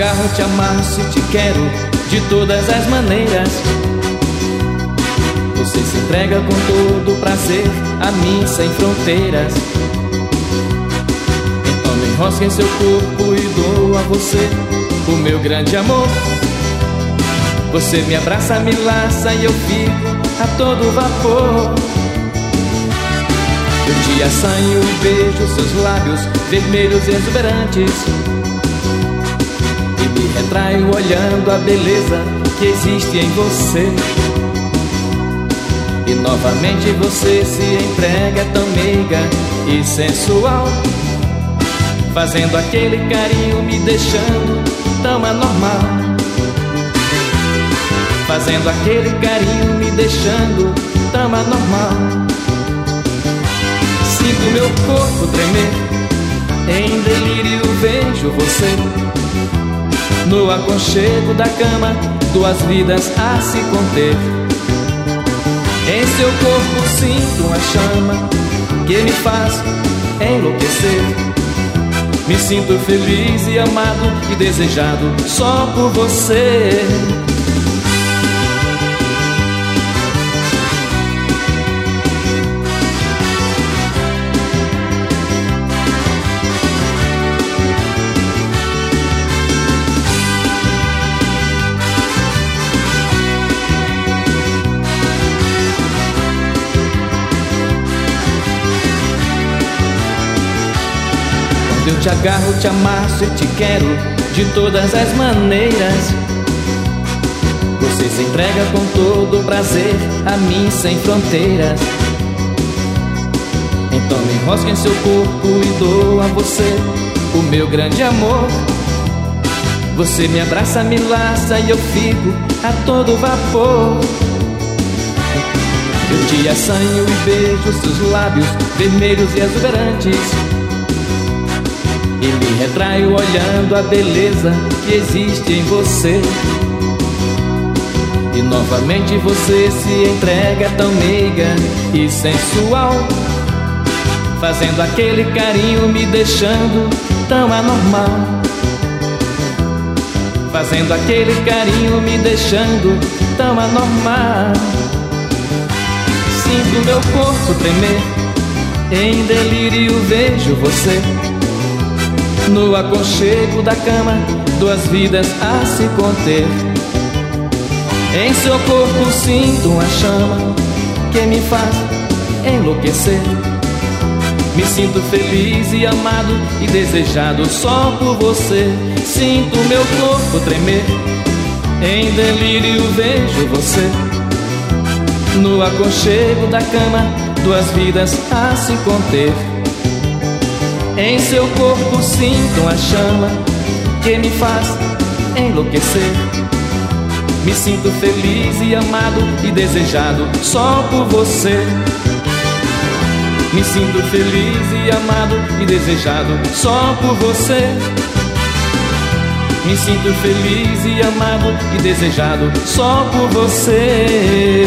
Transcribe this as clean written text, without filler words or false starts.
agarro, te amarro se te quero de todas as maneiras. Você se entrega com todo prazer a mim sem fronteiras. Então me enrosca em seu corpo e dou a você o meu grande amor. Você me abraça, me laça e eu fico a todo vapor. Eu te assanho e beijo seus lábios vermelhos e exuberantes, e me retraio olhando a beleza que existe em você. E novamente você se entrega tão meiga e sensual, fazendo aquele carinho, me deixando tão anormal. Fazendo aquele carinho, me deixando tão anormal. Sinto meu corpo tremer, em delírio vejo você. No aconchego da cama, duas vidas a se conter. Em seu corpo sinto uma chama que me faz enlouquecer. Me sinto feliz e amado e desejado só por você. Eu te agarro, te amasso e te quero de todas as maneiras. Você se entrega com todo prazer a mim sem fronteiras. Então me enrosca em seu corpo e dou a você o meu grande amor. Você me abraça, me laça e eu fico a todo vapor. Eu te assanho e beijo seus lábios vermelhos e exuberantes, e me retraio olhando a beleza que existe em você. E novamente você se entrega tão meiga e sensual, fazendo aquele carinho, me deixando tão anormal. Fazendo aquele carinho, me deixando tão anormal. Sinto meu corpo tremer, em delírio vejo você. No aconchego da cama, duas vidas a se conter. Em seu corpo sinto uma chama que me faz enlouquecer. Me sinto feliz e amado e desejado só por você. Sinto meu corpo tremer, em delírio vejo você. No aconchego da cama, duas vidas a se conter. Em seu corpo sinto uma chama que me faz enlouquecer. Me sinto feliz e amado e desejado só por você. Me sinto feliz e amado e desejado só por você. Me sinto feliz e amado e desejado só por você.